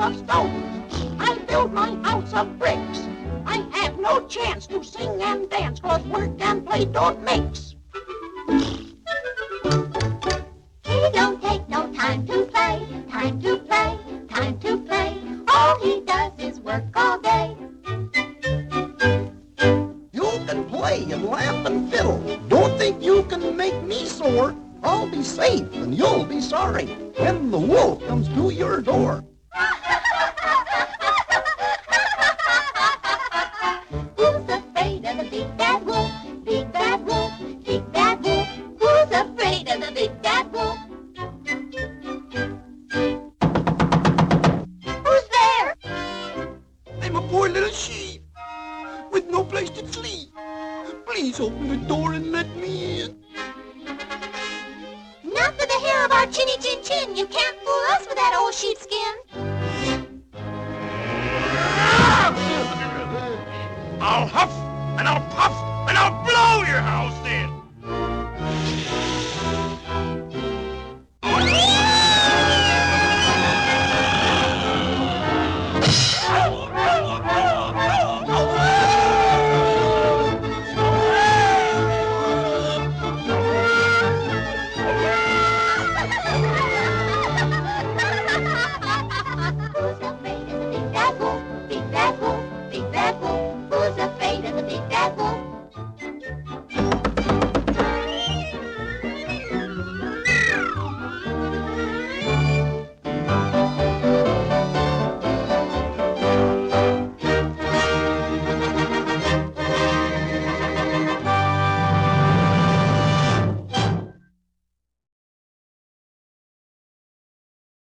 of stones. I build my house of bricks. I have no chance to sing and dance, 'cause work and play don't mix. He don't take no time to play, time to play, time to play. All he does is work all day. You can play and laugh and fiddle. Don't think you can make me sore. I'll be safe and you'll be sorry when the wolf comes to your door. Who's afraid of the big bad wolf? Big bad wolf, big bad wolf. Who's afraid of the big bad wolf? Who's there? I'm a poor little sheep with no place to sleep. Please open the door and let me in. Not for the hair of our chinny chin chin. You can't fool us with that old sheepskin.